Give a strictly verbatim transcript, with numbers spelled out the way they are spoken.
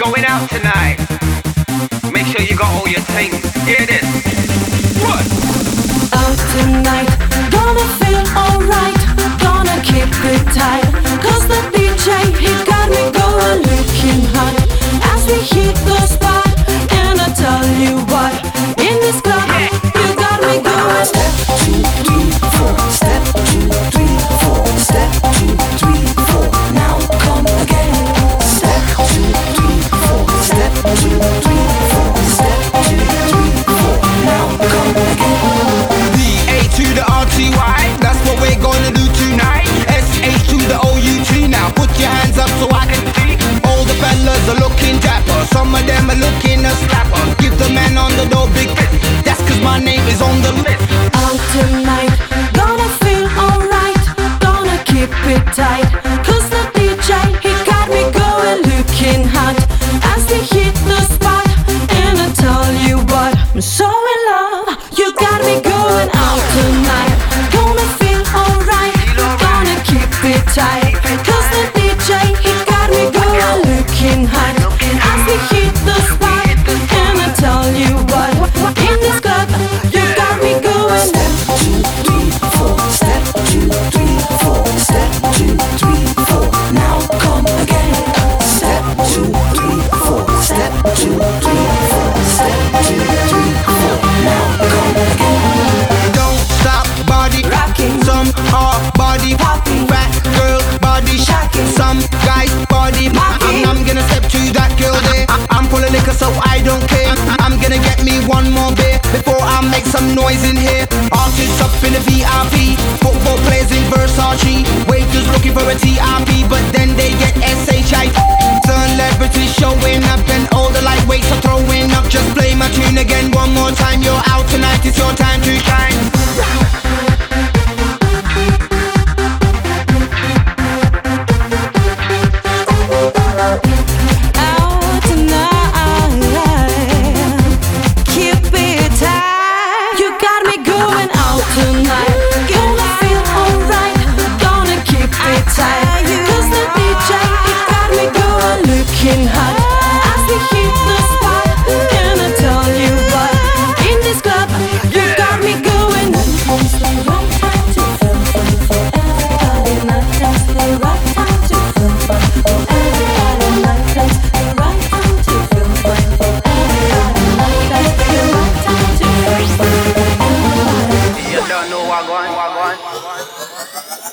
going out tonight. Make sure you got all your things. Hear this. What? Out tonight, gonna feel alright. Gonna keep it tight. Cause the D J, he got me going looking hot. As we hit the spot, and I tell you what, in this club, you got me going. Step two, three, four. Step two, three, four. Step two, three, four. Now come again. Step two, three, four. Step two, three, four. Step two, three, four. Now come again. The A to the R T Y, that's what we're gonna do tonight. S H to the O U T, now put your hands up so I can see. All the fellas are looking dapper, some of them are looking a slapper. Give the man on the door big fist, that's cause my name is on the list. Out tonight, gonna feel alright. Gonna keep it tight. Cause the D J, he got me going looking hot. As we hit the spot, and I tell you what, I'm so in love. You got me going out tonight. Gonna feel alright. Gonna keep it tight. Cause the D J, he got me going looking hot. As we hit the spot, and I tell you what, in this club, you got me going. Step two, three, four. Step two, three, four. Step two, three, four. Now come again. Step two, three, four. Step two, three, four. Step two, three, four. Now come again. Don't stop body Rocking. some are body Popping. fat girl body Shocking. some guys body Mocking. I'm, I'm gonna step to that girl there. I'm full of liquor so I don't care. I'm gonna get me one more beer before I make some noise in here. Artists up in the V I P, football players in Versace, waiters looking for a T I P, but then they get S H I. Celebrities showing up and all the lightweights are throwing up. Just play my tune again one more time. You're out tonight, it's your time to shine. Out tonight, keep it tight. You got me going out tonight. Gonna feel alright. Gonna keep it tight. Cause the D J, he got me going looking hot. As we hit the spot, and I tell you what, in this club, you got me going. It's the right time to feel fun for everybody. Night time's the right time to feel fun for everybody. Night time's the right time to feel fun for everybody. Night time's the right time to feel fun for everybody. You don't know what going, what going.